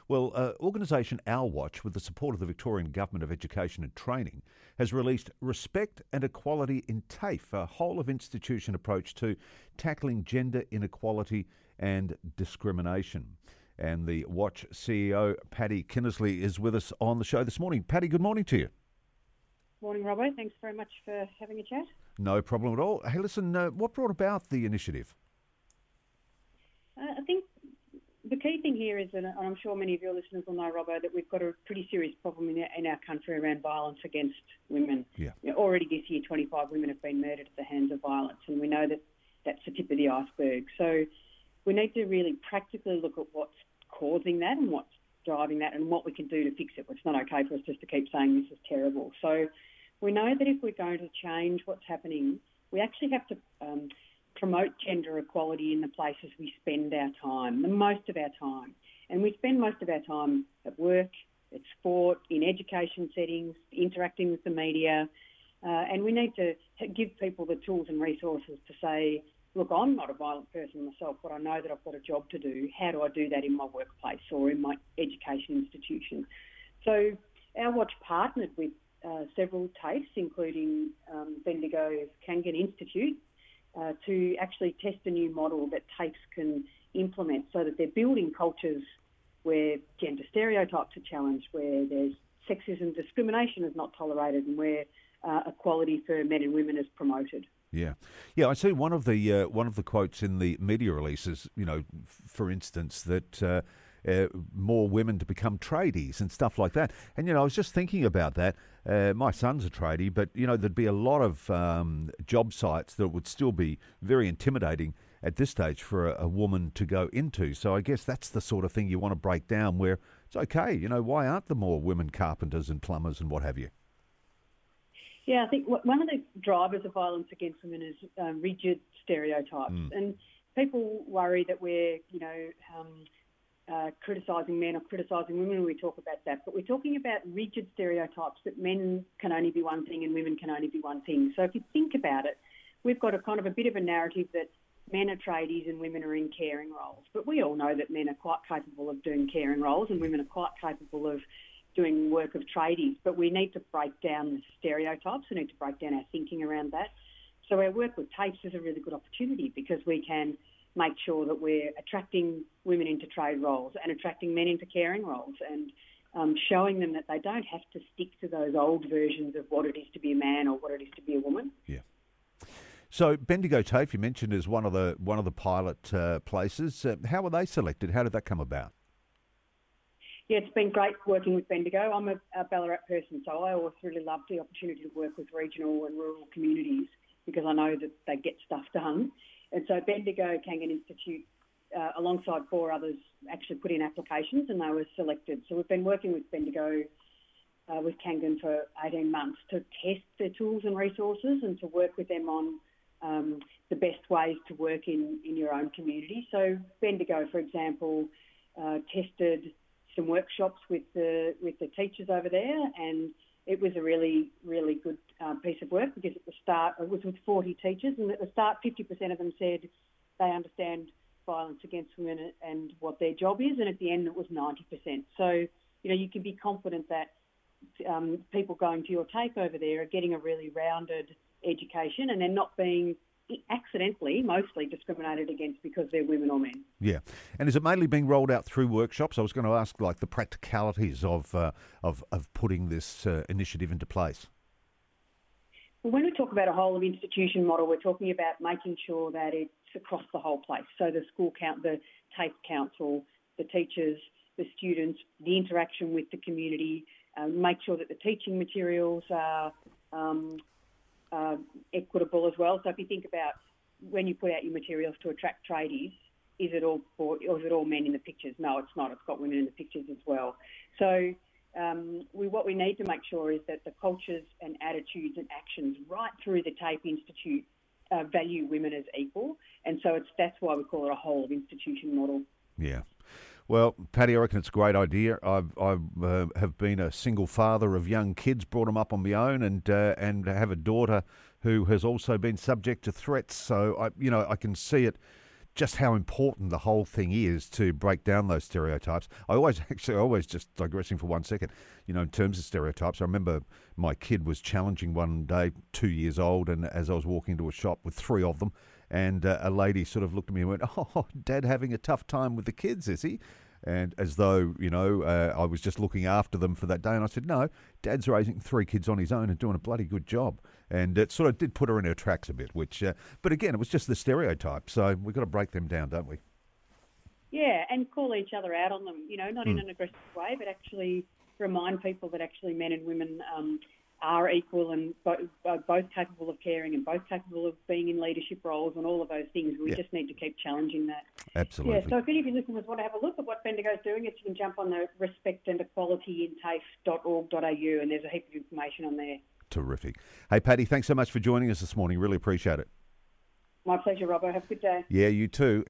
Well, organisation Our Watch, with the support of the Victorian Government of Education and Training, has released Respect and Equality in TAFE, a whole-of-institution approach to tackling gender inequality and discrimination. And the Watch CEO, Paddy Kinnersley, is with us on the show this morning. Paddy, good morning to you. Morning, Robbo. Thanks very much for having a chat. No problem at all. Hey, listen, what brought about the initiative? I think the key thing here is, and I'm sure many of your listeners will know, Robbo, that we've got a pretty serious problem in our country around violence against women. Yeah. Already this year, 25 women have been murdered at the hands of violence, and we know that that's the tip of the iceberg. So we need to really practically look at what's causing that and what's driving that and what we can do to fix it. It's not okay for us just to keep saying this is terrible. So we know that if we're going to change what's happening, we actually have to promote gender equality in the places we spend our time, the most of our time. And we spend most of our time at work, at sport, in education settings, interacting with the media. And we need to give people the tools and resources to say, look, I'm not a violent person myself, but I know that I've got a job to do. How do I do that in my workplace or in my education institution? So Our Watch partnered with several TAFEs, including Bendigo's Kangan Institute, to actually test a new model that TAFEs can implement so that they're building cultures where gender stereotypes are challenged, where there's sexism, discrimination is not tolerated, and where equality for men and women is promoted. Yeah. I see one of the quotes in the media releases, for instance, that more women to become tradies and stuff like that. And, I was just thinking about that. My son's a tradie, but, there'd be a lot of job sites that would still be very intimidating at this stage for a woman to go into. So I guess that's the sort of thing you want to break down where it's okay. Why aren't there more women carpenters and plumbers and what have you? Yeah, I think one of the drivers of violence against women is rigid stereotypes. And people worry that we're, criticising men or criticising women when we talk about that. But we're talking about rigid stereotypes that men can only be one thing and women can only be one thing. So if you think about it, we've got a kind of a bit of a narrative that men are tradies and women are in caring roles. But we all know that men are quite capable of doing caring roles and women are quite capable of doing work of tradies, but we need to break down the stereotypes. We need to break down our thinking around that. So our work with TAFEs is a really good opportunity because we can make sure that we're attracting women into trade roles and attracting men into caring roles and showing them that they don't have to stick to those old versions of what it is to be a man or what it is to be a woman. Yeah. So Bendigo TAFE, you mentioned, is one of the pilot places. How were they selected? How did that come about? Yeah, it's been great working with Bendigo. I'm a Ballarat person, so I always really love the opportunity to work with regional and rural communities because I know that they get stuff done. And so Bendigo Kangan Institute, alongside 4 others, actually put in applications and they were selected. So we've been working with Bendigo, with Kangan for 18 months to test their tools and resources and to work with them on the best ways to work in your own community. So Bendigo, for example, tested some workshops with the teachers over there, and it was a really, really good piece of work because at the start it was with 40 teachers, and at the start 50% of them said they understand violence against women and what their job is, and at the end it was 90%. So, you can be confident that people going to your TAFE over there are getting a really rounded education and they're not being accidentally, mostly discriminated against because they're women or men. Yeah. And is it mainly being rolled out through workshops? I was going to ask, the practicalities of putting this initiative into place. Well, when we talk about a whole of institution model, we're talking about making sure that it's across the whole place. So the the TAFE council, the teachers, the students, the interaction with the community, make sure that the teaching materials are equitable as well. So if you think about when you put out your materials to attract tradies, is it all men in the pictures? No, it's not. It's got women in the pictures as well. So what we need to make sure is that the cultures and attitudes and actions right through the TAFE Institute value women as equal. And so that's why we call it a whole of institution model. Yeah. Well, Paddy, I reckon it's a great idea. I have been a single father of young kids, brought them up on my own, and have a daughter who has also been subject to threats. So I can see it just how important the whole thing is to break down those stereotypes. I always just digressing for 1 second, in terms of stereotypes, I remember my kid was challenging one day, 2 years old, and as I was walking into a shop with 3 of them, and a lady sort of looked at me and went, "Oh, Dad having a tough time with the kids, is he?" And as though, I was just looking after them for that day. And I said, no, Dad's raising 3 kids on his own and doing a bloody good job. And it sort of did put her in her tracks a bit, but again, it was just the stereotype. So we've got to break them down, don't we? Yeah, and call each other out on them, not in an aggressive way, but actually remind people that actually men and women are equal and both capable of caring and both capable of being in leadership roles and all of those things. We just need to keep challenging that. Absolutely. Yeah, so if any of your listeners want to have a look at what Bendigo's doing, you can jump on the respectandequalityintafe.org.au and there's a heap of information on there. Terrific. Hey, Patty, thanks so much for joining us this morning. Really appreciate it. My pleasure, Robbo. Have a good day. Yeah, you too.